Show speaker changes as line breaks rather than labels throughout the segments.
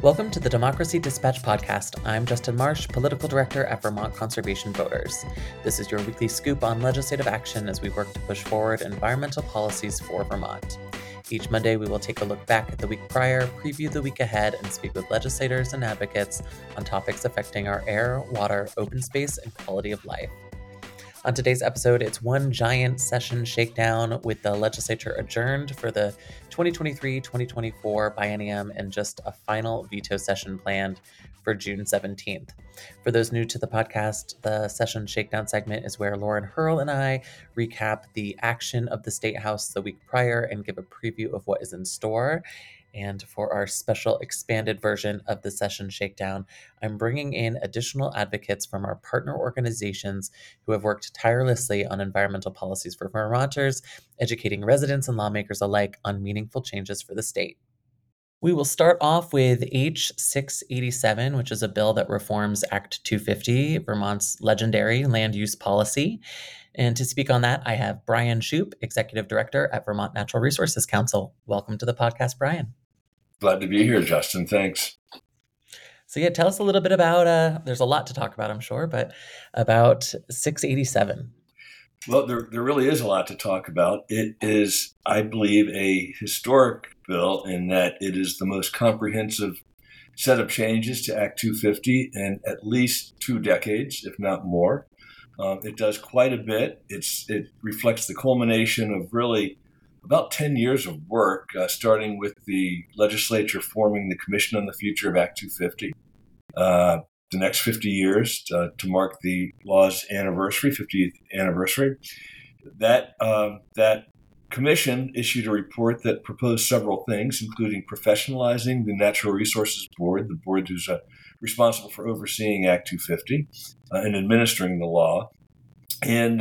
Welcome to the Democracy Dispatch podcast. I'm Justin Marsh, Political Director at Vermont Conservation Voters. This is your weekly scoop on legislative action as we work to push forward environmental policies for Vermont. Each Monday, we will take a look back at the week prior, preview the week ahead, and speak with legislators and advocates on topics affecting our air, water, open space, and quality of life. On today's episode, it's one giant session shakedown with the legislature adjourned for the 2023-2024 biennium and just a final veto session planned for June 17th. For those new to the podcast, the session shakedown segment is where Lauren Hurl and I recap the action of the State House the week prior and give a preview of what is in store. And for our special expanded version of the session shakedown, I'm bringing in additional advocates from our partner organizations who have worked tirelessly on environmental policies for Vermonters, educating residents and lawmakers alike on meaningful changes for the state. We will start off with H687, which is a bill that reforms Act 250, Vermont's legendary land use policy. And to speak on that, I have Brian Shoup, Executive Director at Vermont Natural Resources Council. Welcome to the podcast, Brian.
Glad to be here, Justin. Thanks.
So tell us a little bit about, there's a lot to talk about, I'm sure, but about 687.
Well, there really is a lot to talk about. It is, I believe, a historic bill in that it is the most comprehensive set of changes to Act 250 in at least 2 decades, if not more. It does quite a bit. It reflects the culmination of really about 10 years of work, starting with the legislature forming the Commission on the Future of Act 250. The next 50 years to mark the law's 50th anniversary. That commission issued a report that proposed several things, including professionalizing the Natural Resources Board, the board who's responsible for overseeing Act 250 and administering the law, and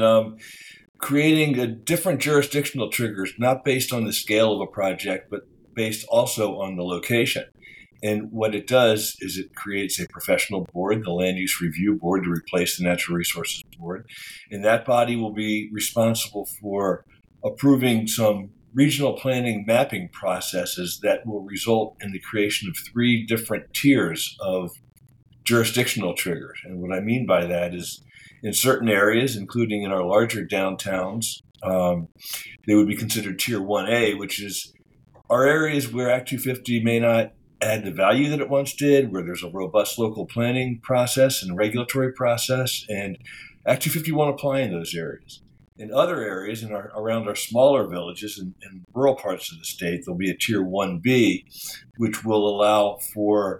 creating different jurisdictional triggers, not based on the scale of a project, but based also on the location. And what it does is it creates a professional board, the Land Use Review Board, to replace the Natural Resources Board. And that body will be responsible for approving some regional planning mapping processes that will result in the creation of 3 different tiers of jurisdictional triggers. And what I mean by that is in certain areas, including in our larger downtowns, they would be considered Tier 1A, which is our areas where Act 250 may not add the value that it once did, where there's a robust local planning process and regulatory process, and Act 250 won't apply in those areas. In other areas, around our smaller villages and rural parts of the state, there'll be a Tier 1B, which will allow for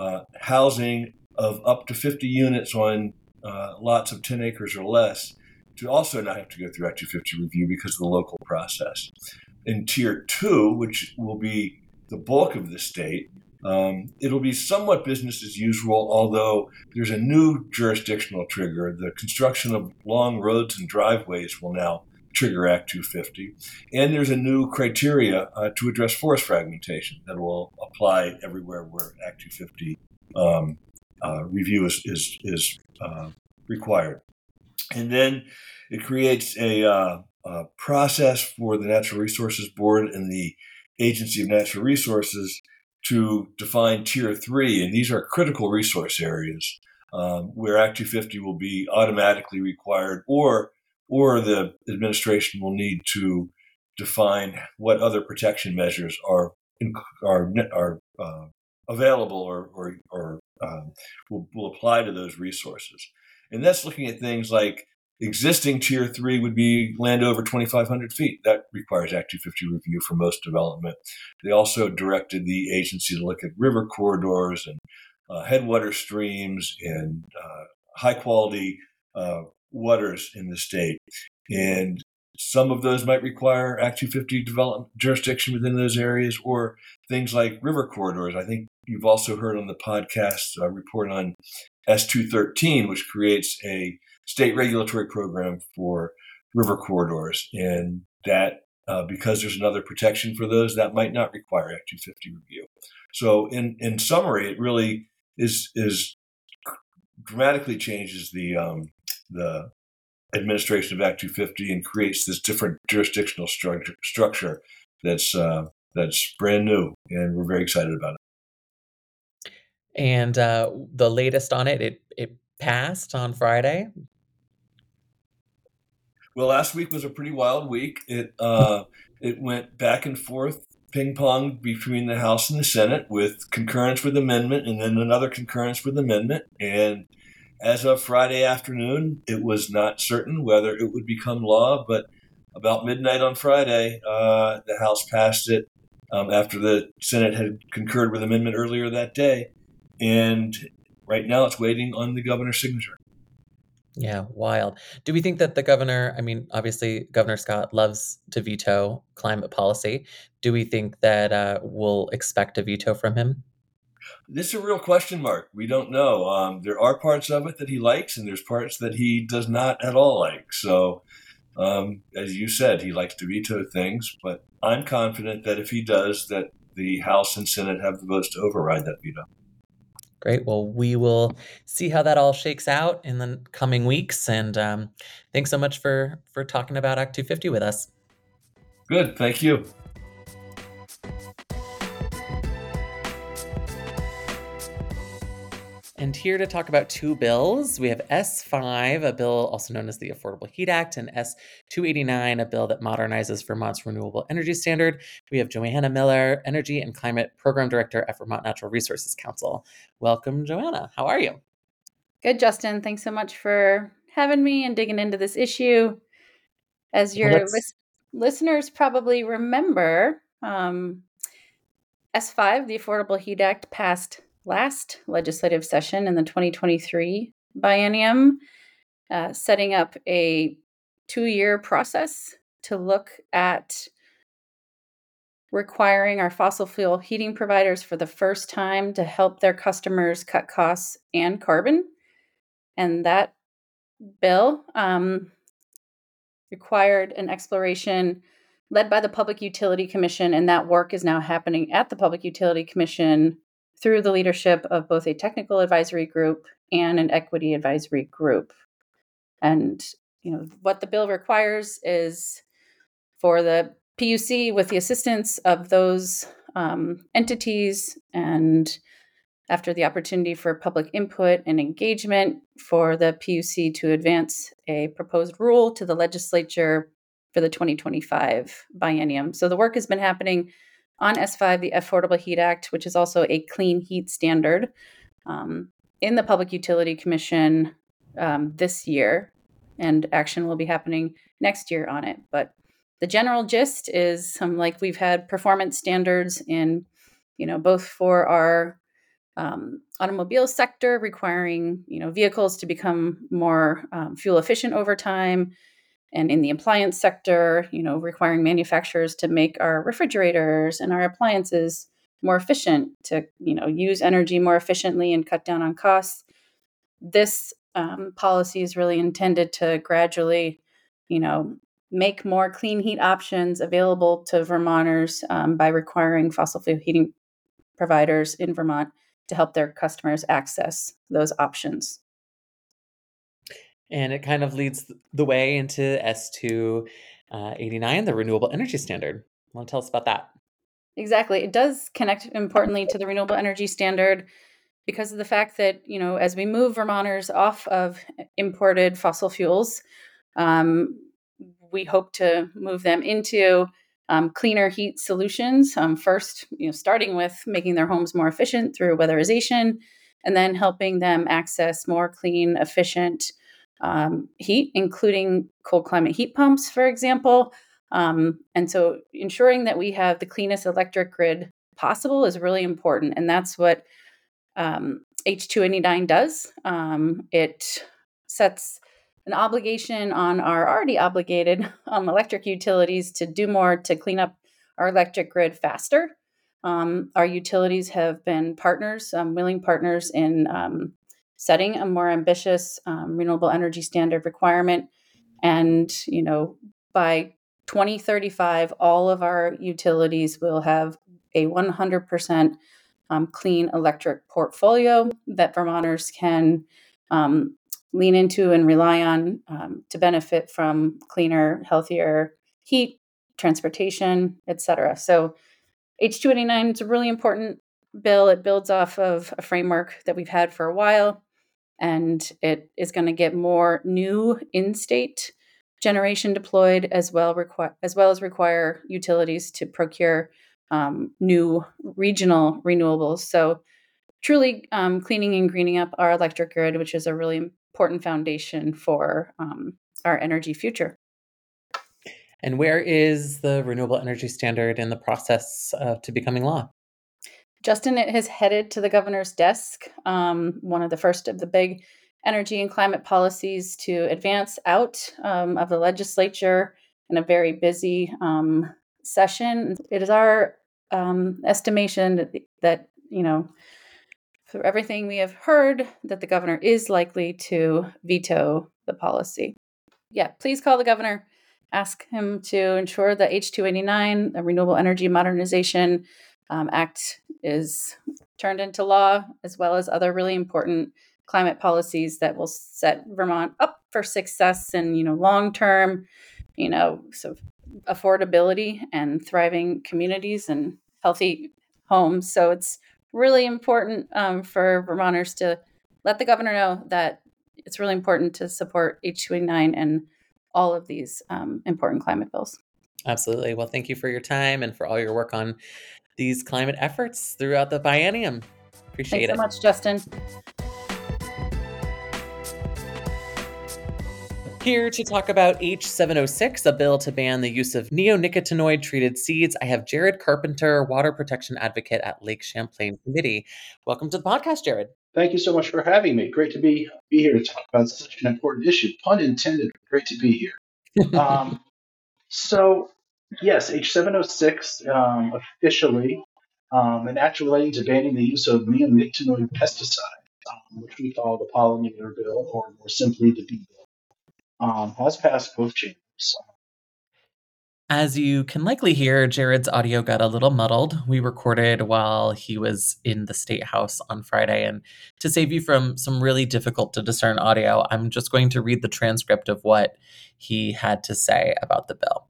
housing of up to 50 units on lots of 10 acres or less to also not have to go through Act 250 review because of the local process. In Tier 2, which will be the bulk of the state, it'll be somewhat business as usual, although there's a new jurisdictional trigger. The construction of long roads and driveways will now trigger Act 250. And there's a new criteria to address forest fragmentation that will apply everywhere where Act 250 review is required. And then it creates a process for the Natural Resources Board and the Agency of Natural Resources to define Tier 3, and these are critical resource areas where Act 250 will be automatically required, or the administration will need to define what other protection measures are available or will apply to those resources. And that's looking at things like existing Tier 3 would be land over 2,500 feet. That requires Act 250 review for most development. They also directed the agency to look at river corridors and headwater streams and high-quality waters in the state. And some of those might require Act 250 development jurisdiction within those areas, or things like river corridors. I think you've also heard on the podcast a report on S213, which creates a state regulatory program for river corridors. And that, because there's another protection for those, that might not require Act 250 review. So in summary, it really is dramatically changes the administration of Act 250 and creates this different jurisdictional structure that's brand new, and we're very excited about it.
And the latest on it passed on Friday.
Well, last week was a pretty wild week. It went back and forth, ping pong between the House and the Senate with concurrence with amendment and then another concurrence with amendment. And as of Friday afternoon, it was not certain whether it would become law, but about midnight on Friday, the House passed it after the Senate had concurred with amendment earlier that day. And right now it's waiting on the governor's signature.
Yeah, wild. Do we think that the governor, I mean, obviously, Governor Scott loves to veto climate policy. Do we think that we'll expect a veto from him?
This is a real question mark. We don't know. There are parts of it that he likes, and there's parts that he does not at all like. So, as you said, he likes to veto things, but I'm confident that if he does, that the House and Senate have the votes to override that veto.
Great. Well, we will see how that all shakes out in the coming weeks. And thanks so much for talking about Act 250 with us.
Good. Thank you.
And here to talk about two bills, we have S5, a bill also known as the Affordable Heat Act, and S289, a bill that modernizes Vermont's renewable energy standard. We have Joanna Miller, Energy and Climate Program Director at Vermont Natural Resources Council. Welcome, Joanna. How are you?
Good, Justin. Thanks so much for having me and digging into this issue. As your listeners probably remember, S5, the Affordable Heat Act, passed last legislative session in the 2023 biennium, setting up a 2-year process to look at requiring our fossil fuel heating providers for the first time to help their customers cut costs and carbon. And that bill required an exploration led by the Public Utility Commission, and that work is now happening at the Public Utility Commission through the leadership of both a technical advisory group and an equity advisory group. And what the bill requires is for the PUC, with the assistance of those entities, and after the opportunity for public input and engagement, for the PUC to advance a proposed rule to the legislature for the 2025 biennium. So the work has been happening on S5, the Affordable Heat Act, which is also a clean heat standard, in the Public Utility Commission this year, and action will be happening next year on it. But the general gist is like we've had performance standards in, both for our automobile sector, requiring vehicles to become more fuel efficient over time, and in the appliance sector, requiring manufacturers to make our refrigerators and our appliances more efficient, to use energy more efficiently and cut down on costs. This policy is really intended to gradually, make more clean heat options available to Vermonters by requiring fossil fuel heating providers in Vermont to help their customers access those options.
And it kind of leads the way into S289, the Renewable Energy Standard. Want to tell us about that?
Exactly. It does connect importantly to the Renewable Energy Standard because of the fact that, as we move Vermonters off of imported fossil fuels, we hope to move them into cleaner heat solutions. First, starting with making their homes more efficient through weatherization, and then helping them access more clean, efficient heat, including cold climate heat pumps, for example. And so ensuring that we have the cleanest electric grid possible is really important. And that's what H289 does. It sets an obligation on our already obligated electric utilities to do more to clean up our electric grid faster. Our utilities have been partners, willing partners in setting a more ambitious renewable energy standard requirement. And, by 2035, all of our utilities will have a 100% clean electric portfolio that Vermonters can lean into and rely on to benefit from cleaner, healthier heat, transportation, et cetera. So H289 is a really important bill. It builds off of a framework that we've had for a while, and it is going to get more new in-state generation deployed, as well as require utilities to procure new regional renewables. So truly cleaning and greening up our electric grid, which is a really important foundation for our energy future.
And where is the renewable energy standard in the process to becoming law?
Justin, it has headed to the governor's desk, one of the first of the big energy and climate policies to advance out of the legislature in a very busy session. It is our estimation that, through everything we have heard, that the governor is likely to veto the policy. Yeah, please call the governor. Ask him to ensure that H289, the Renewable Energy Modernization Act, is turned into law, as well as other really important climate policies that will set Vermont up for success and, long-term, sort of affordability and thriving communities and healthy homes. So it's really important for Vermonters to let the governor know that it's really important to support H289 and all of these important climate bills.
Absolutely. Well, thank you for your time and for all your work on these climate efforts throughout the biennium. Appreciate it.
Thanks so much, Justin.
Here to talk about H706, a bill to ban the use of neonicotinoid-treated seeds, I have Jared Carpenter, water protection advocate at Lake Champlain Committee. Welcome to the podcast, Jared.
Thank you so much for having me. Great to be here to talk about such an important issue. Pun intended. Great to be here. So, yes, H706 officially an act relating to banning the use of neonicotinoid pesticides, which we call the pollinator bill, or more simply the bee bill, has passed both chambers.
As you can likely hear, Jared's audio got a little muddled. We recorded while he was in the State House on Friday, and to save you from some really difficult to discern audio, I'm just going to read the transcript of what he had to say about the bill.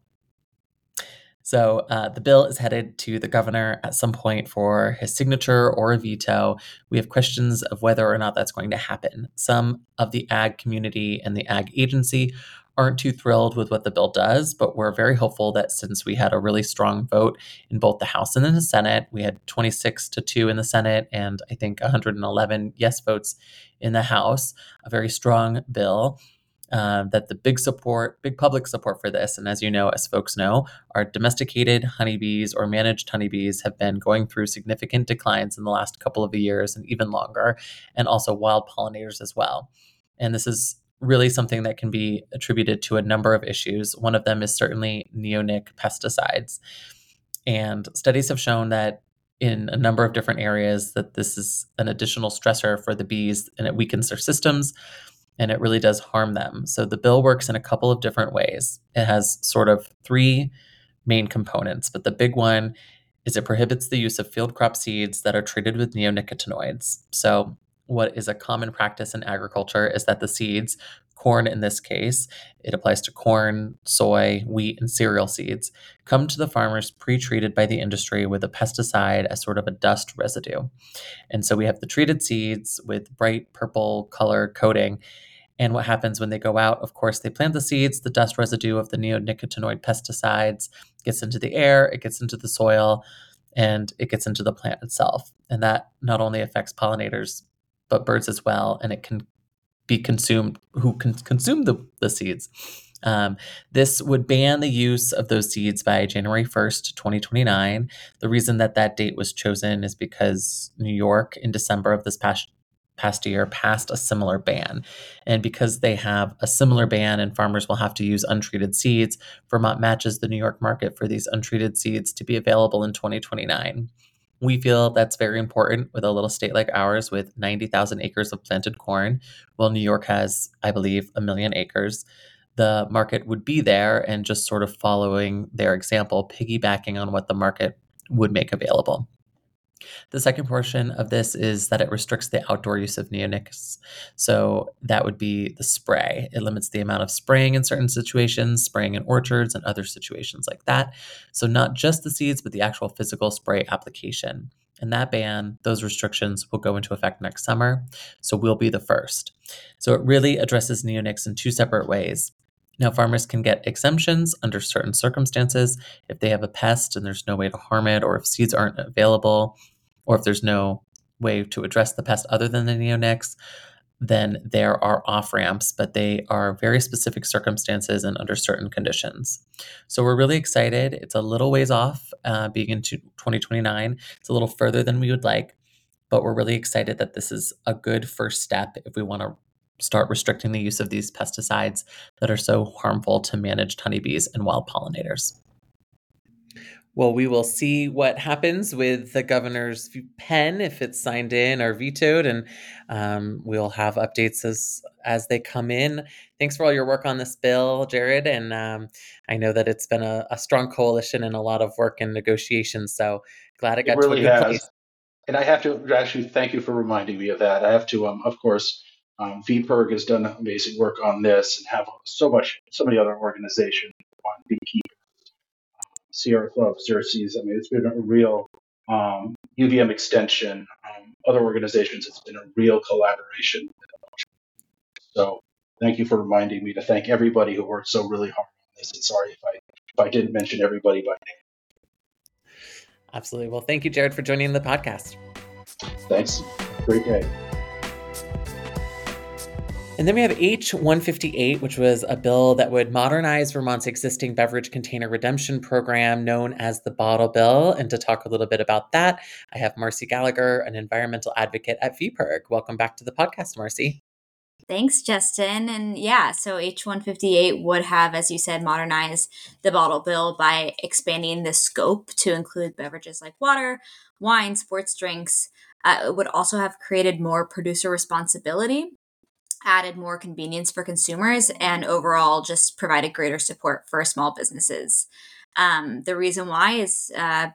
So the bill is headed to the governor at some point for his signature or a veto. We have questions of whether or not that's going to happen. Some of the ag community and the ag agency aren't too thrilled with what the bill does, but we're very hopeful that since we had a really strong vote in both the House and in the Senate, we had 26-2 in the Senate and I think 111 yes votes in the House, a very strong bill. That the big public support for this, and as you know, as folks know, our domesticated honeybees or managed honeybees have been going through significant declines in the last couple of years and even longer, and also wild pollinators as well. And this is really something that can be attributed to a number of issues. One of them is certainly neonic pesticides. And studies have shown that in a number of different areas that this is an additional stressor for the bees and it weakens their systems. And it really does harm them. So the bill works in a couple of different ways. It has sort of three main components, but the big one is it prohibits the use of field crop seeds that are treated with neonicotinoids. So what is a common practice in agriculture is that the seeds, corn in this case, it applies to corn, soy, wheat, and cereal seeds, come to the farmers pre-treated by the industry with a pesticide as sort of a dust residue. And so we have the treated seeds with bright purple color coating. And what happens when they go out, of course, they plant the seeds, the dust residue of the neonicotinoid pesticides gets into the air, it gets into the soil, and it gets into the plant itself. And that not only affects pollinators, but birds as well, and it can be consumed, who can consume the seeds. This would ban the use of those seeds by January 1st, 2029. The reason that date was chosen is because New York in December of this past year passed a similar ban. And because they have a similar ban and farmers will have to use untreated seeds, Vermont matches the New York market for these untreated seeds to be available in 2029. We feel that's very important with a little state like ours with 90,000 acres of planted corn. While New York has, I believe, 1 million acres. The market would be there and just sort of following their example, piggybacking on what the market would make available. The second portion of this is that it restricts the outdoor use of neonics. So that would be the spray. It limits the amount of spraying in certain situations, spraying in orchards and other situations like that. So not just the seeds, but the actual physical spray application. And that ban, those restrictions will go into effect next summer. So we'll be the first. So it really addresses neonics in two separate ways. Now, farmers can get exemptions under certain circumstances if they have a pest and there's no way to harm it, or if seeds aren't available, or if there's no way to address the pest other than the neonics. Then there are off ramps, but they are very specific circumstances and under certain conditions. So we're really excited. It's a little ways off, being into 2029. It's a little further than we would like, but we're really excited that this is a good first step if we want to start restricting the use of these pesticides that are so harmful to managed honeybees and wild pollinators. Well, we will see what happens with the governor's pen, if it's signed in or vetoed, and we'll have updates as they come in. Thanks for all your work on this bill, Jared, and I know that it's been a strong coalition and a lot of work and negotiations, so glad it got
really
to a good
has.
place.
And I have to actually thank you for reminding me of that. I have to, of course, VPIRG has done amazing work on this and have so many other organizations on beekeeping. Sierra Club, Xerces. I mean, it's been a real UVM extension. Other organizations, it's been a real collaboration. So thank you for reminding me to thank everybody who worked so really hard on this. And sorry if I didn't mention everybody by name.
Absolutely. Well, thank you, Jared, for joining the podcast.
Thanks. Great day.
And then we have H-158, which was a bill that would modernize Vermont's existing beverage container redemption program known as the Bottle Bill. And to talk a little bit about that, I have Marcy Gallagher, an environmental advocate at VPIRG. Welcome back to the podcast, Marcy.
Thanks, Justin. And yeah, so H-158 would have, as you said, modernized the Bottle Bill by expanding the scope to include beverages like water, wine, sports drinks. It would also have created more producer responsibility, added more convenience for consumers, and overall just provided greater support for small businesses. The reason why is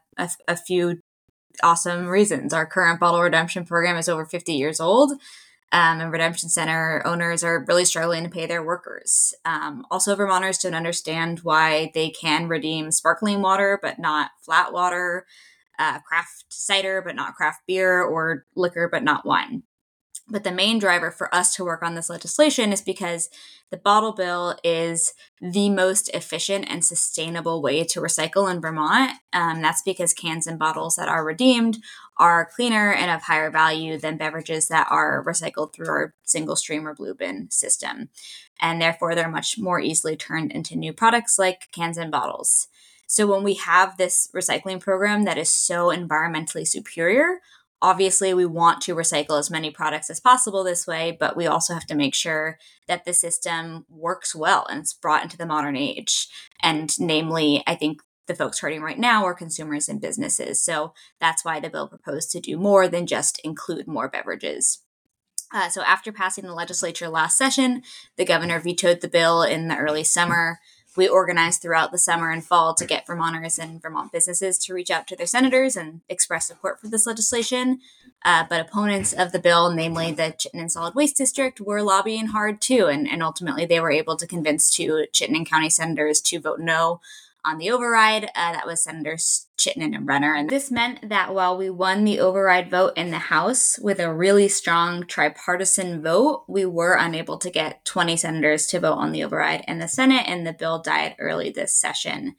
a few awesome reasons. Our current bottle redemption program is over 50 years old, and redemption center owners are really struggling to pay their workers. Also, Vermonters don't understand why they can redeem sparkling water but not flat water, craft cider but not craft beer, or liquor but not wine. But the main driver for us to work on this legislation is because the Bottle Bill is the most efficient and sustainable way to recycle in Vermont. That's because cans and bottles that are redeemed are cleaner and of higher value than beverages that are recycled through our single stream or blue bin system. And therefore, they're much more easily turned into new products like cans and bottles. So when we have this recycling program that is so environmentally superior, obviously, we want to recycle as many products as possible this way, but we also have to make sure that the system works well and it's brought into the modern age. And namely, I think the folks hurting right now are consumers and businesses. So that's why the bill proposed to do more than just include more beverages. So after passing the legislature last session, the governor vetoed the bill in the early summer. We organized throughout the summer and fall to get Vermonters and Vermont businesses to reach out to their senators and express support for this legislation. But opponents of the bill, namely the Chittenden Solid Waste District, were lobbying hard too. And ultimately, they were able to convince two Chittenden County senators to vote no on the override. That was Senators Chittenden and Renner. And this meant that while we won the override vote in the House with a really strong tripartisan vote, we were unable to get 20 senators to vote on the override in the Senate, and the bill died early this session.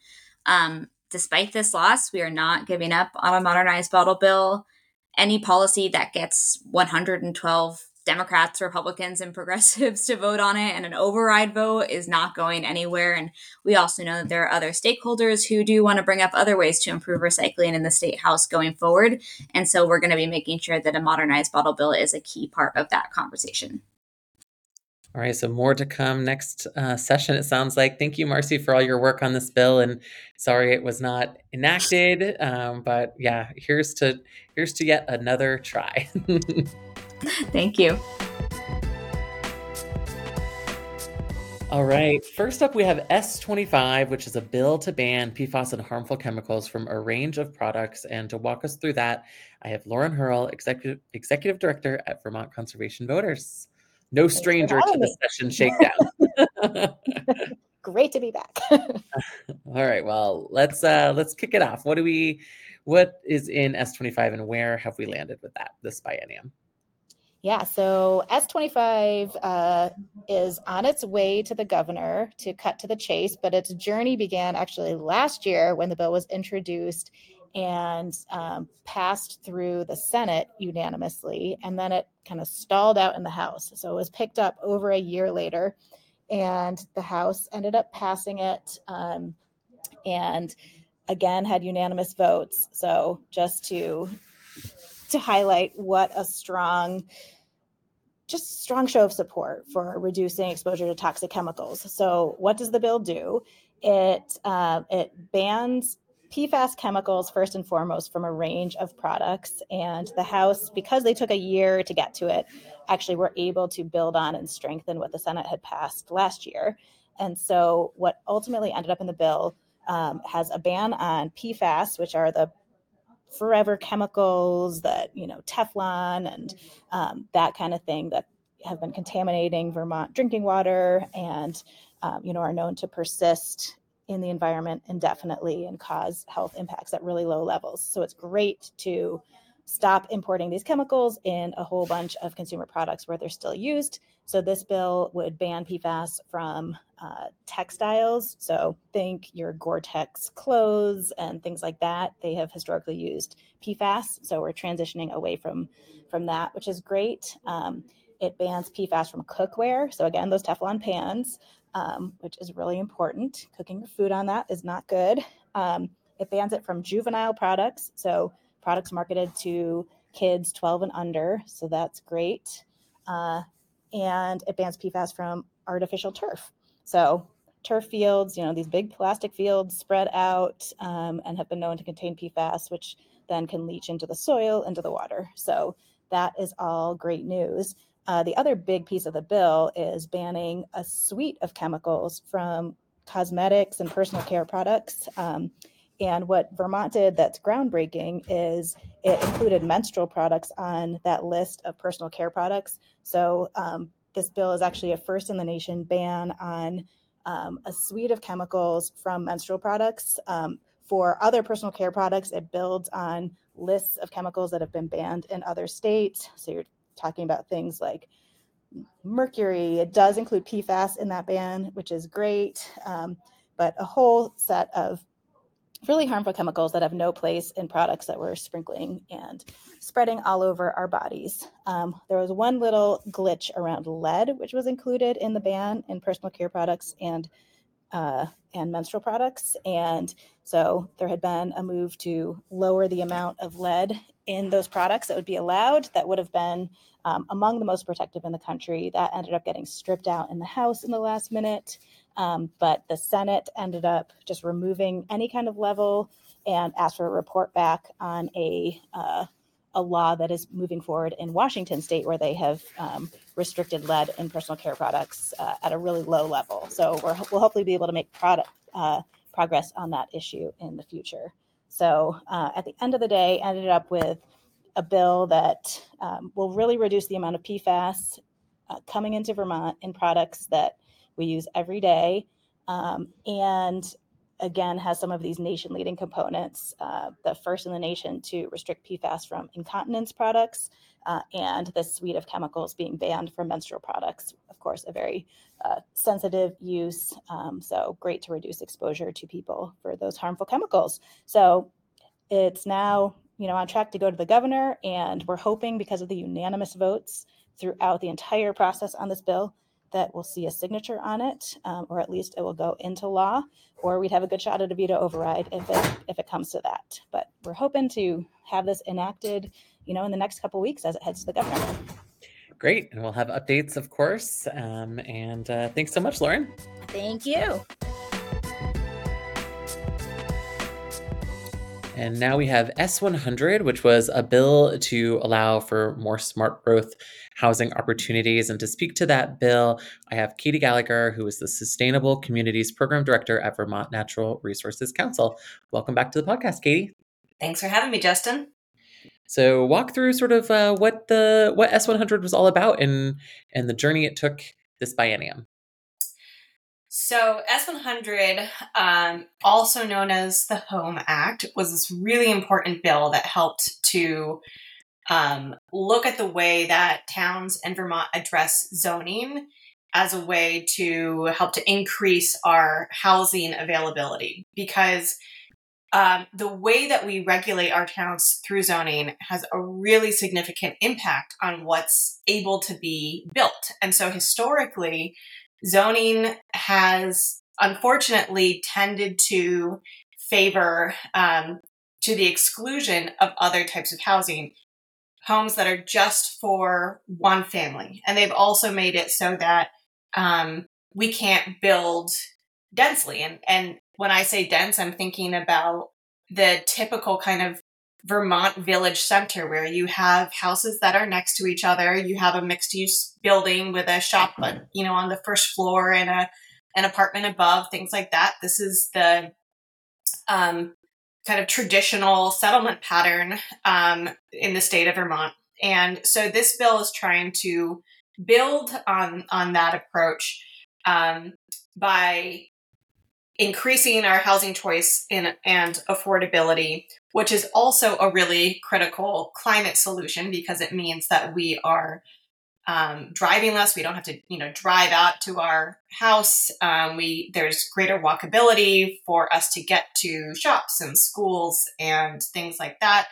Despite this loss, we are not giving up on a modernized bottle bill. Any policy that gets 112 Democrats, Republicans, and progressives to vote on it and an override vote is not going anywhere. And we also know that there are other stakeholders who do want to bring up other ways to improve recycling in the State House going forward. And so we're going to be making sure that a modernized bottle bill is a key part of that conversation.
All right, so more to come next session, it sounds like. Thank you, Marcy, for all your work on this bill. And sorry it was not enacted, but yeah, here's to yet another try.
Thank you.
All right. First up, we have S-25, which is a bill to ban PFAS and harmful chemicals from a range of products. And to walk us through that, I have Lauren Hurl, Executive Director at Vermont Conservation Voters. No stranger to the session shakedown.
great to be back.
All right, well, let's kick it off. What is in S25 and where have we landed with that this biennium?
Yeah, so S25 is on its way to the governor, to cut to the chase, but its journey began actually last year when the bill was introduced and passed through the Senate unanimously, and then it kind of stalled out in the House. So it was picked up over a year later, and the House ended up passing it, and again had unanimous votes. So just to highlight what a strong show of support for reducing exposure to toxic chemicals. So what does the bill do? It bans PFAS chemicals first and foremost from a range of products. And the House, because they took a year to get to it, actually were able to build on and strengthen what the Senate had passed last year. And so what ultimately ended up in the bill has a ban on PFAS, which are the forever chemicals that, Teflon and that kind of thing that have been contaminating Vermont drinking water and, are known to persist in the environment indefinitely and cause health impacts at really low levels. So it's great to stop importing these chemicals in a whole bunch of consumer products where they're still used. So this bill would ban PFAS from textiles. So think your Gore-Tex clothes and things like that. They have historically used PFAS. So we're transitioning away from that, which is great. It bans PFAS from cookware. So again, those Teflon pans, which is really important. Cooking your food on that is not good. It bans it from juvenile products. So products marketed to kids 12 and under. So that's great. And it bans PFAS from artificial turf. So turf fields, these big plastic fields spread out and have been known to contain PFAS, which then can leach into the soil, into the water. So that is all great news. The other big piece of the bill is banning a suite of chemicals from cosmetics and personal care products. And what Vermont did that's groundbreaking is it included menstrual products on that list of personal care products. So this bill is actually a first in the nation ban on a suite of chemicals from menstrual products. For other personal care products, it builds on lists of chemicals that have been banned in other states. So you're talking about things like mercury. It does include PFAS in that ban, which is great, but a whole set of really harmful chemicals that have no place in products that we're sprinkling and spreading all over our bodies. There was one little glitch around lead, which was included in the ban in personal care products and menstrual products. And so there had been a move to lower the amount of lead in those products that would be allowed. That would have been among the most protective in the country. That ended up getting stripped out in the House in the last minute. But the Senate ended up just removing any kind of level and asked for a report back on a law that is moving forward in Washington state, where they have restricted lead in personal care products at a really low level. So we'll hopefully be able to make progress on that issue in the future. So at the end of the day, ended up with a bill that will really reduce the amount of PFAS coming into Vermont in products that we use every day, and again has some of these nation-leading components. The first in the nation to restrict PFAS from incontinence products, and this suite of chemicals being banned from menstrual products. Of course, a very sensitive use, so great to reduce exposure to people for those harmful chemicals. So it's now on track to go to the governor, and we're hoping, because of the unanimous votes throughout the entire process on this bill, that we'll see a signature on it, or at least it will go into law, or we'd have a good shot at a veto override if it comes to that. But we're hoping to have this enacted, in the next couple of weeks as it heads to the governor.
Great, and we'll have updates, of course. And thanks so much, Lauren.
Thank you.
And now we have S100, which was a bill to allow for more smart growth housing opportunities. And to speak to that bill, I have Katie Gallagher, who is the Sustainable Communities Program Director at Vermont Natural Resources Council. Welcome back to the podcast, Katie.
Thanks for having me, Justin.
So walk through sort of what S100 was all about and the journey it took this biennium.
So S100, also known as the Home Act, was this really important bill that helped to look at the way that towns in Vermont address zoning as a way to help to increase our housing availability. Because the way that we regulate our towns through zoning has a really significant impact on what's able to be built. And so historically, zoning has unfortunately tended to favor, to the exclusion of other types of housing, homes that are just for one family. And they've also made it so that we can't build densely. And when I say dense, I'm thinking about the typical kind of Vermont village center where you have houses that are next to each other. You have a mixed use building with a shop, on the first floor and an apartment above, things like that. This is the kind of traditional settlement pattern in the state of Vermont. And so this bill is trying to build on that approach by increasing our housing choice and affordability, which is also a really critical climate solution because it means that we are driving less. We don't have to, drive out to our house. There's greater walkability for us to get to shops and schools and things like that.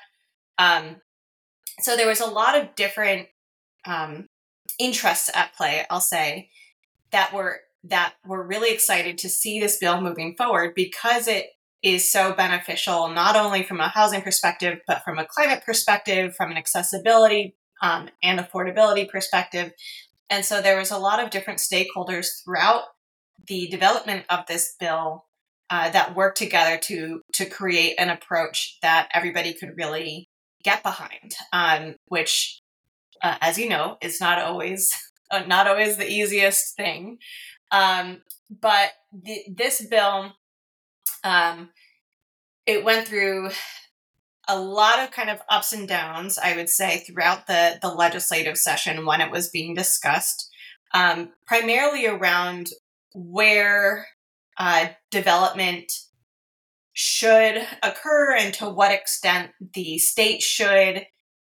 So there was a lot of different interests at play, I'll say, that were really excited to see this bill moving forward because it is so beneficial, not only from a housing perspective, but from a climate perspective, from an accessibility and affordability perspective. And so there was a lot of different stakeholders throughout the development of this bill that worked together to create an approach that everybody could really get behind, which, as you know, is not always the easiest thing. But this bill, it went through a lot of kind of ups and downs, I would say, throughout the legislative session when it was being discussed, primarily around where development should occur and to what extent the state should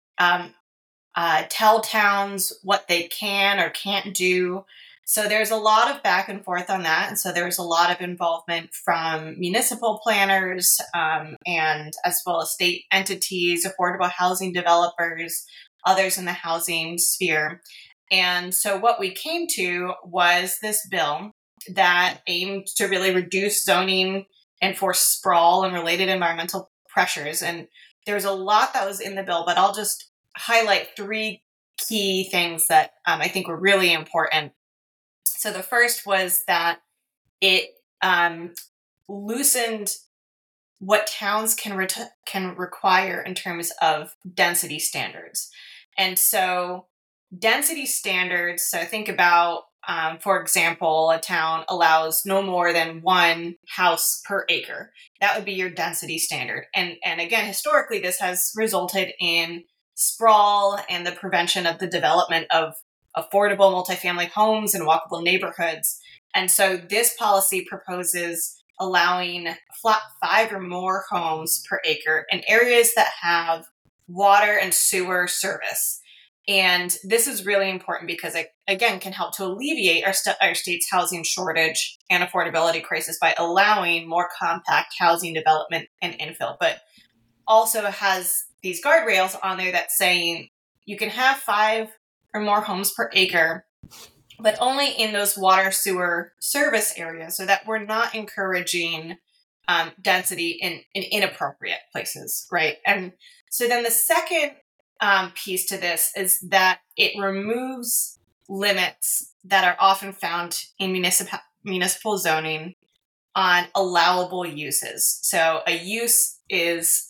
tell towns what they can or can't do. So there's a lot of back and forth on that. And so there's a lot of involvement from municipal planners and as well as state entities, affordable housing developers, others in the housing sphere. And so what we came to was this bill that aimed to really reduce zoning and force sprawl and related environmental pressures. And there's a lot that was in the bill, but I'll just highlight three key things that I think were really important. So the first was that it loosened what towns can require in terms of density standards. And so density standards, so think about, for example, a town allows no more than one house per acre. That would be your density standard. And again, historically, this has resulted in sprawl and the prevention of the development of affordable multifamily homes and walkable neighborhoods. And so this policy proposes allowing flat 5 or more homes per acre in areas that have water and sewer service. And this is really important because it, again, can help to alleviate our state's housing shortage and affordability crisis by allowing more compact housing development and infill, but also has these guardrails on there that's saying you can have 5 or more homes per acre, but only in those water sewer service areas, so that we're not encouraging density in inappropriate places, right? And so then the second piece to this is that it removes limits that are often found in municipal zoning on allowable uses. So a use is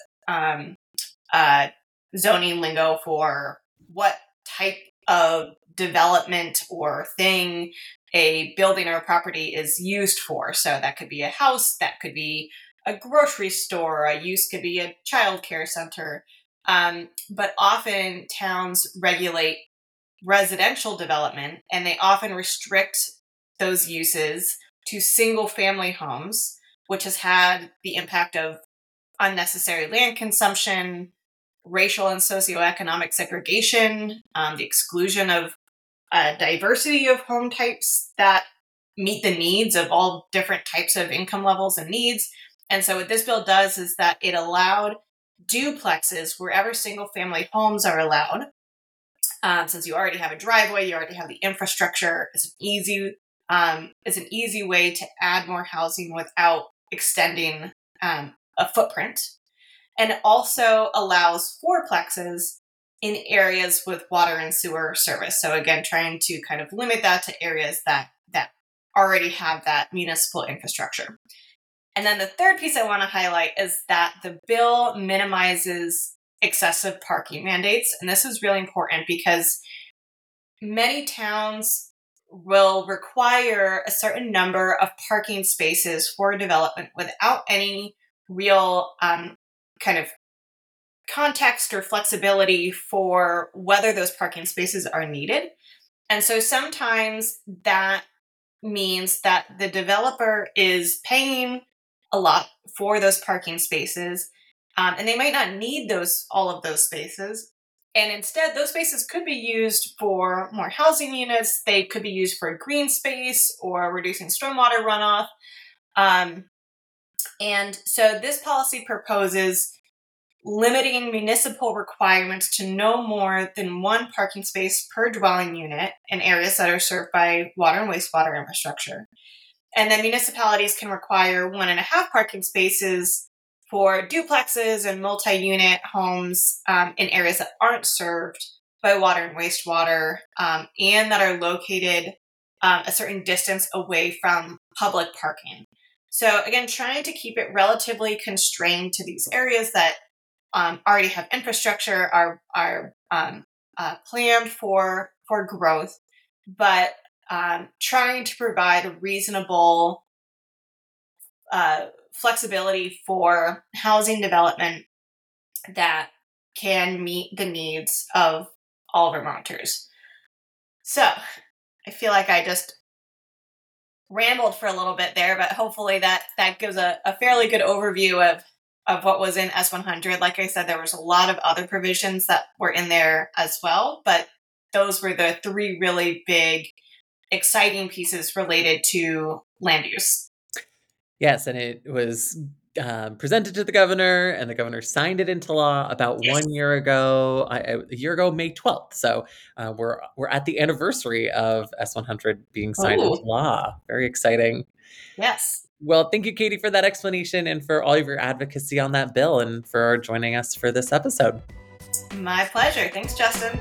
zoning lingo for what type of development or thing a building or a property is used for. So that could be a house, that could be a grocery store, a use could be a childcare center. But often towns regulate residential development and they often restrict those uses to single family homes, which has had the impact of unnecessary land consumption, racial and socioeconomic segregation, the exclusion of a diversity of home types that meet the needs of all different types of income levels and needs. And so what this bill does is that it allowed duplexes wherever single family homes are allowed. Since you already have a driveway, you already have the infrastructure, it's an easy way to add more housing without extending a footprint. And it also allows fourplexes in areas with water and sewer service. So again, trying to kind of limit that to areas that already have that municipal infrastructure. And then the third piece I want to highlight is that the bill minimizes excessive parking mandates. And this is really important because many towns will require a certain number of parking spaces for development without any real kind of context or flexibility for whether those parking spaces are needed. And so sometimes that means that the developer is paying a lot for those parking spaces, and they might not need all of those spaces. And instead, those spaces could be used for more housing units. They could be used for green space or reducing stormwater runoff. And so this policy proposes limiting municipal requirements to no more than one parking space per dwelling unit in areas that are served by water and wastewater infrastructure. And then municipalities can require 1.5 parking spaces for duplexes and multi-unit homes in areas that aren't served by water and wastewater and that are located a certain distance away from public parking. So again, trying to keep it relatively constrained to these areas that already have infrastructure, are planned for growth, but trying to provide reasonable flexibility for housing development that can meet the needs of all Vermonters. So I feel like I just rambled for a little bit there, but hopefully that gives a fairly good overview of what was in S100. Like I said, there was a lot of other provisions that were in there as well, but those were the three really big, exciting pieces related to land use.
Yes, and it was presented to the governor, and the governor signed it into law about 1 year ago. A year ago, May 12th. So we're at the anniversary of S100 being signed into law. Very exciting.
Yes.
Well, thank you, Katie, for that explanation and for all of your advocacy on that bill and for joining us for this episode.
My pleasure. Thanks, Justin.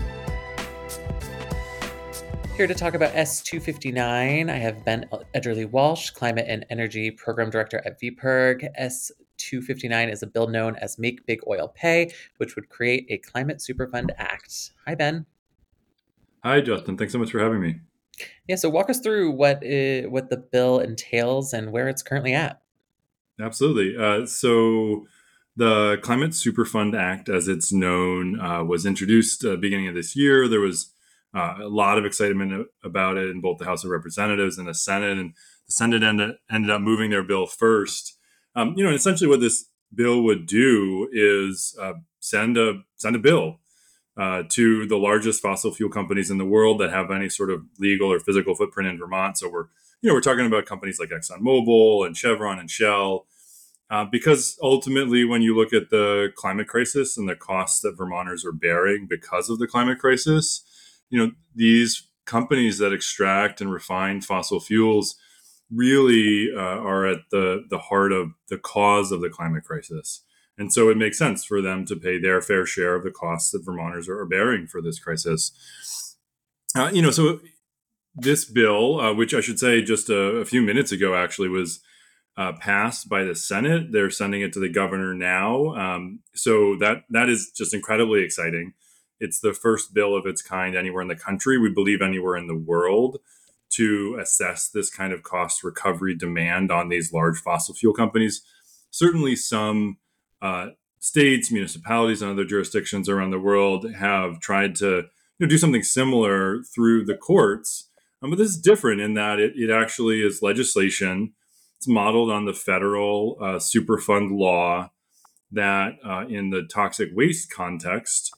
Here to talk about S259, I have Ben Edgerly-Walsh, Climate and Energy Program Director at VPIRG. S259 is a bill known as Make Big Oil Pay, which would create a Climate Superfund Act. Hi, Ben.
Hi, Justin. Thanks so much for having me.
Yeah, so walk us through what the bill entails and where it's currently at.
Absolutely. So the Climate Superfund Act, as it's known, was introduced beginning of this year. There was a lot of excitement about it in both the House of Representatives and the Senate, and the Senate ended up moving their bill first. And essentially what this bill would do is send a bill to the largest fossil fuel companies in the world that have any sort of legal or physical footprint in Vermont. So we're talking about companies like ExxonMobil and Chevron and Shell, because ultimately, when you look at the climate crisis and the costs that Vermonters are bearing because of the climate crisis, these companies that extract and refine fossil fuels really are at the heart of the cause of the climate crisis. And so it makes sense for them to pay their fair share of the costs that Vermonters are bearing for this crisis. So this bill, which I should say just a few minutes ago actually was passed by the Senate. They're sending it to the governor now. So that is just incredibly exciting. It's the first bill of its kind anywhere in the country, we believe anywhere in the world, to assess this kind of cost recovery demand on these large fossil fuel companies. Certainly some states, municipalities, and other jurisdictions around the world have tried to do something similar through the courts. But this is different in that it actually is legislation. It's modeled on the federal Superfund law that in the toxic waste context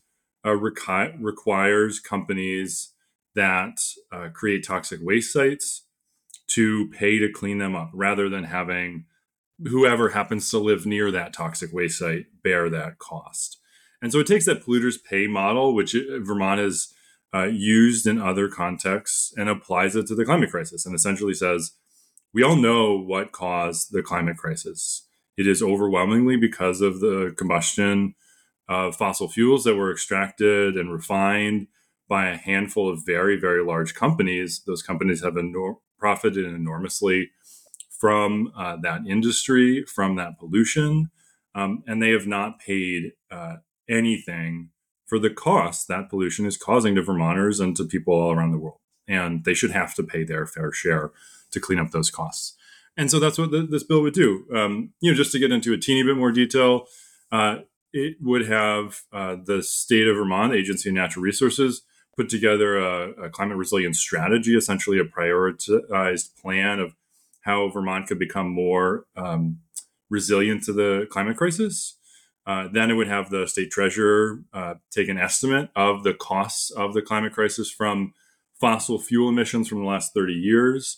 requires companies that create toxic waste sites to pay to clean them up rather than having whoever happens to live near that toxic waste site bear that cost. And so it takes that polluters pay model, which Vermont has used in other contexts, and applies it to the climate crisis, and essentially says, we all know what caused the climate crisis. It is overwhelmingly because of the combustion of fossil fuels that were extracted and refined by a handful of very, very large companies. Those companies have profited enormously from that industry, from that pollution, and they have not paid anything for the cost that pollution is causing to Vermonters and to people all around the world. And they should have to pay their fair share to clean up those costs. And so that's what this bill would do. Just to get into a teeny bit more detail, it would have the state of Vermont, Agency of Natural Resources, put together a climate resilience strategy, essentially a prioritized plan of how Vermont could become more resilient to the climate crisis. Then it would have the state treasurer take an estimate of the costs of the climate crisis from fossil fuel emissions from the last 30 years.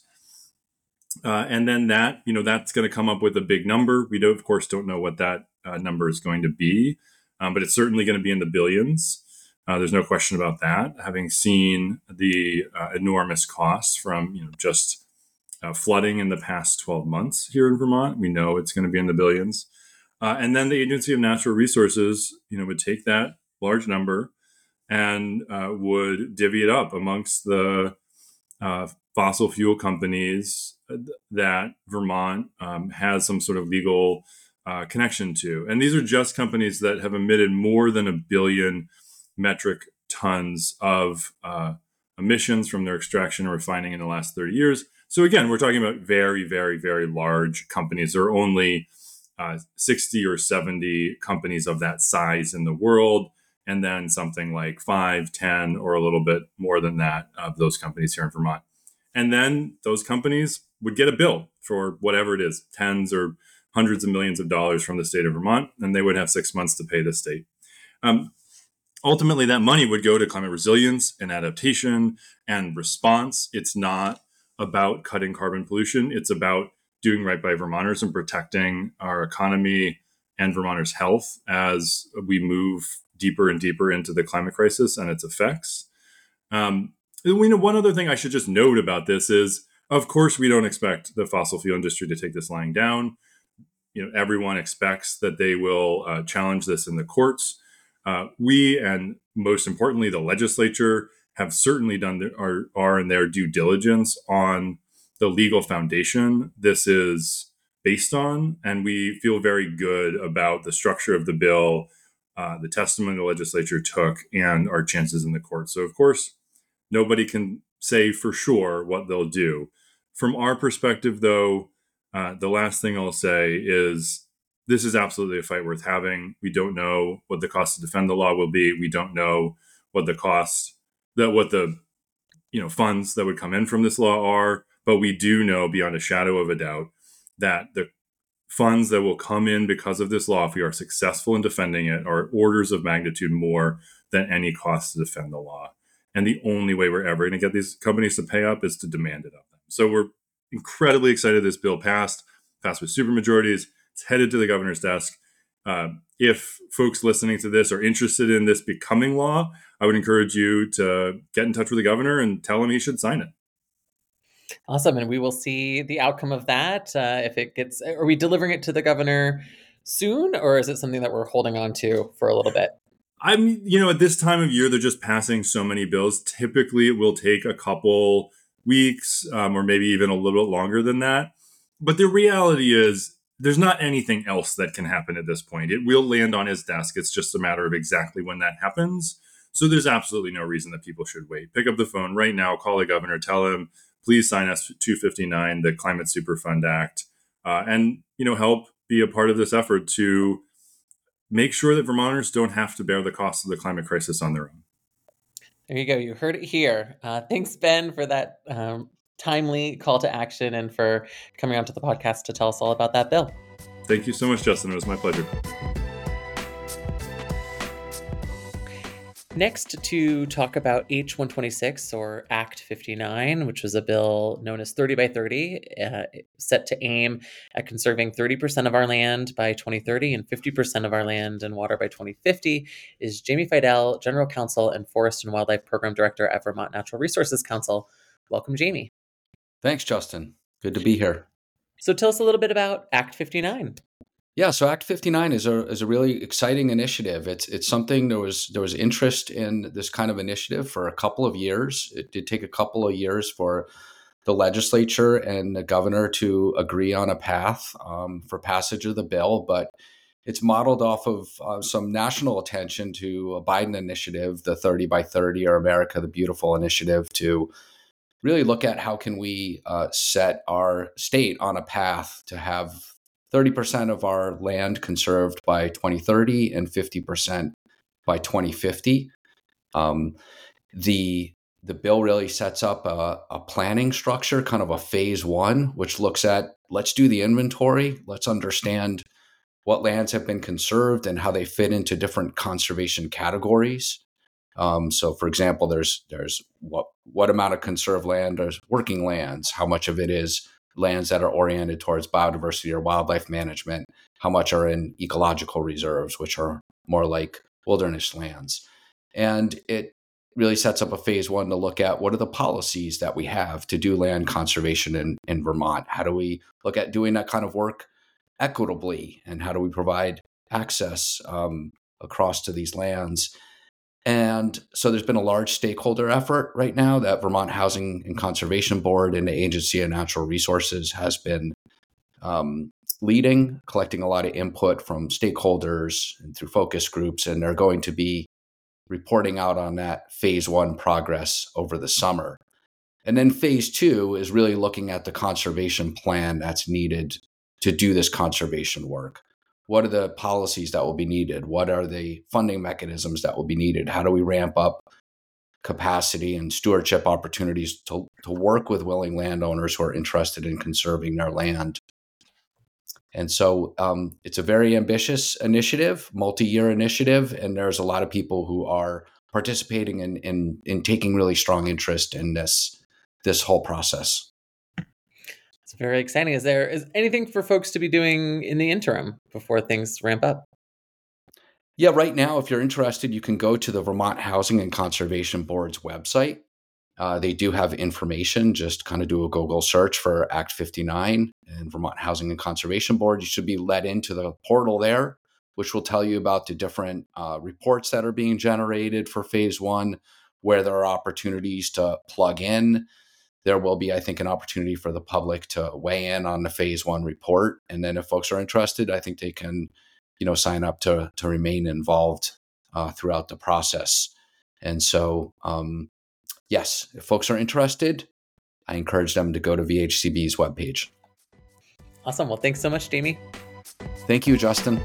And then that's going to come up with a big number. We, of course, don't know what that number is going to be, but it's certainly going to be in the billions. There's no question about that. Having seen the enormous costs from just flooding in the past 12 months here in Vermont, we know it's going to be in the billions. And then the Agency of Natural Resources, would take that large number and would divvy it up amongst the fossil fuel companies that Vermont has some sort of legal connection to. And these are just companies that have emitted more than 1 billion metric tons of emissions from their extraction and refining in the last 30 years. So again, we're talking about very, very, very large companies. There are only 60 or 70 companies of that size in the world, and then something like 5, 10, or a little bit more than that of those companies here in Vermont. And then those companies would get a bill for whatever it is, tens or hundreds of millions of dollars from the state of Vermont, and they would have 6 months to pay the state. Ultimately, that money would go to climate resilience and adaptation and response. It's not about cutting carbon pollution. It's about doing right by Vermonters and protecting our economy and Vermonters' health as we move deeper and deeper into the climate crisis and its effects. One other thing I should just note about this is, of course, we don't expect the fossil fuel industry to take this lying down. Everyone expects that they will challenge this in the courts. We, and most importantly, the legislature, have certainly done their due diligence on the legal foundation this is based on, and we feel very good about the structure of the bill, the testimony the legislature took, and our chances in the court. So, of course, nobody can say for sure what they'll do. From our perspective, though, the last thing I'll say is this is absolutely a fight worth having. We don't know what the cost to defend the law will be. We don't know what the funds that would come in from this law are, but we do know beyond a shadow of a doubt that the funds that will come in because of this law, if we are successful in defending it, are orders of magnitude more than any cost to defend the law. And the only way we're ever going to get these companies to pay up is to demand it of them. So we're incredibly excited this bill passed with supermajorities. It's headed to the governor's desk. If folks listening to this are interested in this becoming law, I would encourage you to get in touch with the governor and tell him he should sign it.
Awesome. And we will see the outcome of that. If it gets, are we delivering it to the governor soon, or is it something that we're holding on to for a little bit?
At this time of year, they're just passing so many bills. Typically, it will take a couple weeks or maybe even a little bit longer than that. But the reality is there's not anything else that can happen at this point. It will land on his desk. It's just a matter of exactly when that happens. So there's absolutely no reason that people should wait. Pick up the phone right now, call the governor, tell him, please sign S259, the Climate Superfund Act, and help be a part of this effort to make sure that Vermonters don't have to bear the cost of the climate crisis on their own.
There you go. You heard it here. Thanks, Ben, for that timely call to action and for coming onto the podcast to tell us all about that bill.
Thank you so much, Justin. It was my pleasure.
Next, to talk about H126, or Act 59, which was a bill known as 30 by 30, set to aim at conserving 30% of our land by 2030 and 50% of our land and water by 2050, is Jamie Fidel, General Counsel and Forest and Wildlife Program Director at Vermont Natural Resources Council. Welcome, Jamie.
Thanks, Justin. Good to be here.
So tell us a little bit about Act 59.
Yeah, so Act 59 is a really exciting initiative. It's something there was interest in this kind of initiative for a couple of years. It did take a couple of years for the legislature and the governor to agree on a path for passage of the bill, but it's modeled off of some national attention to a Biden initiative, the 30 by 30 or America the Beautiful initiative, to really look at how can we set our state on a path to have 30% of our land conserved by 2030 and 50% by 2050. The bill really sets up a planning structure, kind of a phase one, which looks at, let's do the inventory, let's understand what lands have been conserved and how they fit into different conservation categories. So, for example, there's what amount of conserved land is working lands, how much of it is lands that are oriented towards biodiversity or wildlife management, how much are in ecological reserves, which are more like wilderness lands. And it really sets up a phase one to look at what are the policies that we have to do land conservation in Vermont. How do we look at doing that kind of work equitably, and how do we provide access across to these lands? And so there's been a large stakeholder effort right now that Vermont Housing and Conservation Board and the Agency of Natural Resources has been leading, collecting a lot of input from stakeholders and through focus groups, and they're going to be reporting out on that phase one progress over the summer. And then phase two is really looking at the conservation plan that's needed to do this conservation work. What are the policies that will be needed? What are the funding mechanisms that will be needed? How do we ramp up capacity and stewardship opportunities to work with willing landowners who are interested in conserving their land? And so it's a very ambitious initiative, multi-year initiative, and there's a lot of people who are participating in taking really strong interest in this whole process.
It's very exciting. Is anything for folks to be doing in the interim before things ramp up?
Yeah, right now, if you're interested, you can go to the Vermont Housing and Conservation Board's website. They do have information. Just kind of do a Google search for Act 59 and Vermont Housing and Conservation Board. You should be led into the portal there, which will tell you about the different reports that are being generated for phase one, where there are opportunities to plug in. There will be, I think, an opportunity for the public to weigh in on the phase one report. And then if folks are interested, I think they can, sign up to remain involved throughout the process. And so, yes, if folks are interested, I encourage them to go to VHCB's webpage.
Awesome. Well, thanks so much, Jamie.
Thank you, Justin.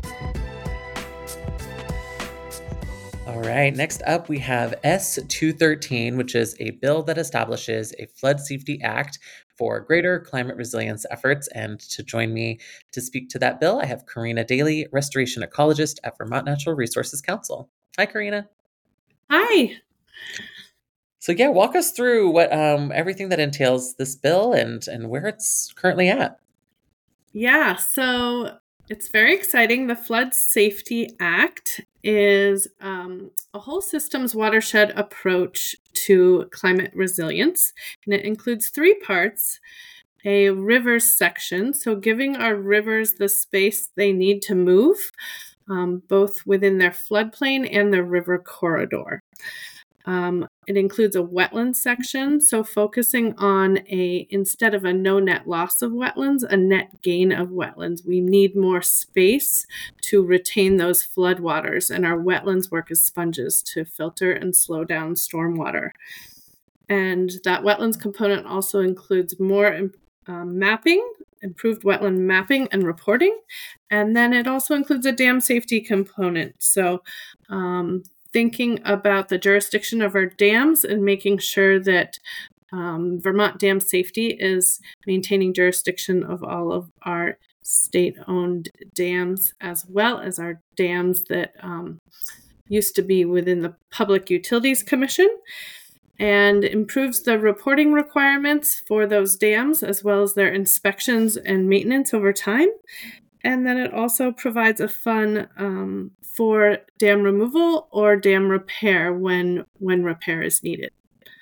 All right, next up we have S213, which is a bill that establishes a Flood Safety Act for greater climate resilience efforts. And to join me to speak to that bill, I have Karina Daly, restoration ecologist at Vermont Natural Resources Council. Hi, Karina.
Hi.
So yeah, walk us through what everything that entails this bill and where it's currently at.
Yeah, so it's very exciting. The Flood Safety Act is a whole systems watershed approach to climate resilience, and it includes three parts. A rivers section, so giving our rivers the space they need to move, both within their floodplain and their river corridor. It includes a wetland section, so focusing on instead of a no net loss of wetlands, a net gain of wetlands. We need more space to retain those floodwaters, and our wetlands work as sponges to filter and slow down stormwater. And that wetlands component also includes more mapping, improved wetland mapping and reporting. And then it also includes a dam safety component. So thinking about the jurisdiction of our dams and making sure that Vermont Dam Safety is maintaining jurisdiction of all of our state-owned dams, as well as our dams that used to be within the Public Utilities Commission, and improves the reporting requirements for those dams, as well as their inspections and maintenance over time. And then it also provides a fund for dam removal or dam repair when repair is needed.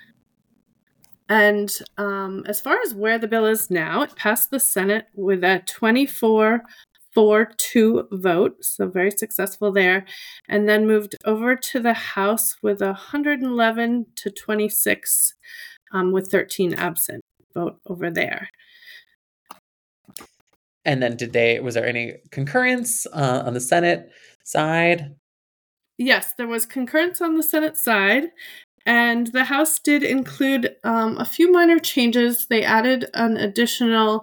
And as far as where the bill is now, it passed the Senate with a 24-4-2 vote, so very successful there, and then moved over to the House with 111-26 with 13 absent vote over there.
And then was there any concurrence on the Senate side?
Yes, there was concurrence on the Senate side. And the House did include a few minor changes. They added an additional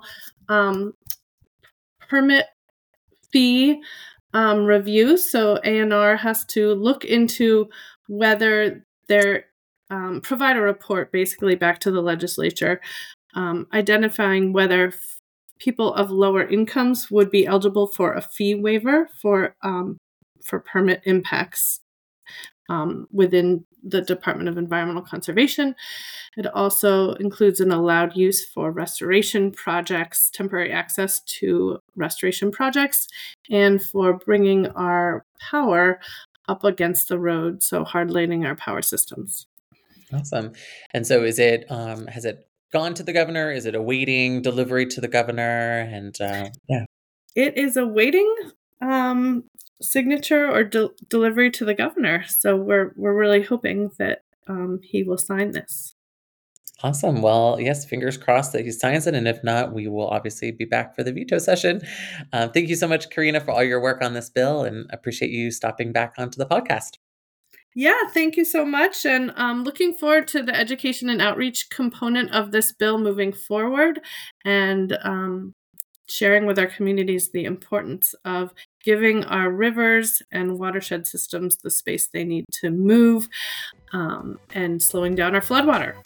permit fee review. So ANR has to look into whether they're provide a report basically back to the legislature, identifying whether people of lower incomes would be eligible for a fee waiver for permit impacts within the Department of Environmental Conservation. It also includes an allowed use for restoration projects, temporary access to restoration projects, and for bringing our power up against the road, so hard laning our power systems.
Awesome. And so has it gone to the governor? Is it awaiting delivery to the governor? And
it is awaiting signature or delivery to the governor. So we're really hoping that he will sign this.
Awesome. Well, yes, fingers crossed that he signs it. And if not, we will obviously be back for the veto session. Thank you so much, Karina, for all your work on this bill, and appreciate you stopping back onto the podcast.
Yeah, thank you so much. And looking forward to the education and outreach component of this bill moving forward, and sharing with our communities the importance of giving our rivers and watershed systems the space they need to move, and slowing down our floodwater.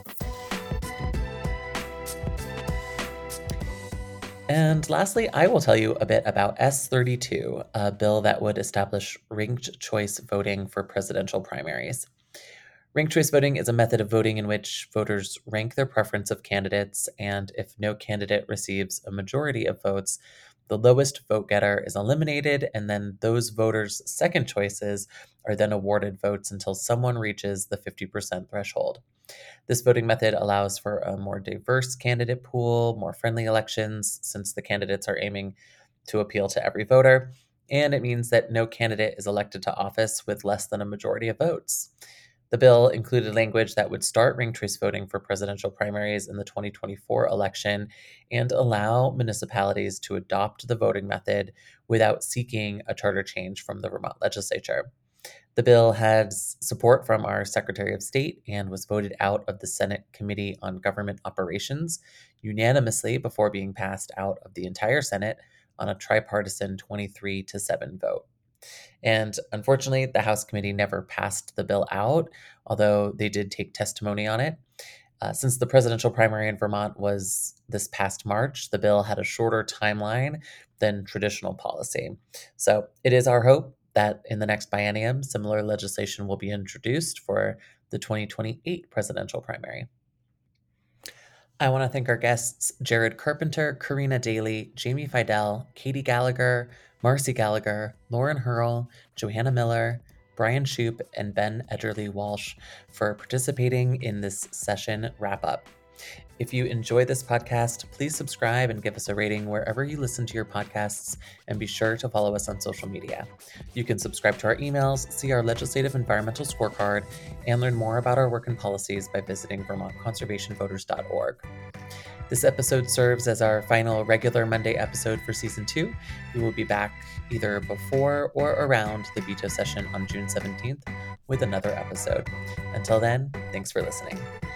And lastly, I will tell you a bit about S32, a bill that would establish ranked choice voting for presidential primaries. Ranked choice voting is a method of voting in which voters rank their preference of candidates, and if no candidate receives a majority of votes, the lowest vote getter is eliminated, and then those voters' second choices are then awarded votes until someone reaches the 50% threshold. This voting method allows for a more diverse candidate pool, more friendly elections, since the candidates are aiming to appeal to every voter, and it means that no candidate is elected to office with less than a majority of votes. The bill included language that would start ranked choice voting for presidential primaries in the 2024 election and allow municipalities to adopt the voting method without seeking a charter change from the Vermont legislature. The bill has support from our Secretary of State and was voted out of the Senate Committee on Government Operations unanimously before being passed out of the entire Senate on a tripartisan 23-7 vote. And unfortunately, the House committee never passed the bill out, although they did take testimony on it. Since the presidential primary in Vermont was this past March, the bill had a shorter timeline than traditional policy. So it is our hope that in the next biennium, similar legislation will be introduced for the 2028 presidential primary. I want to thank our guests, Jared Carpenter, Karina Daly, Jamie Fidel, Katie Gallagher, Marcy Gallagher, Lauren Hurl, Johanna Miller, Brian Shoup, and Ben Edgerly Walsh for participating in this session wrap-up. If you enjoy this podcast, please subscribe and give us a rating wherever you listen to your podcasts, and be sure to follow us on social media. You can subscribe to our emails, see our legislative environmental scorecard, and learn more about our work and policies by visiting vermontconservationvoters.org. This episode serves as our final regular Monday episode for Season 2. We will be back either before or around the veto session on June 17th with another episode. Until then, thanks for listening.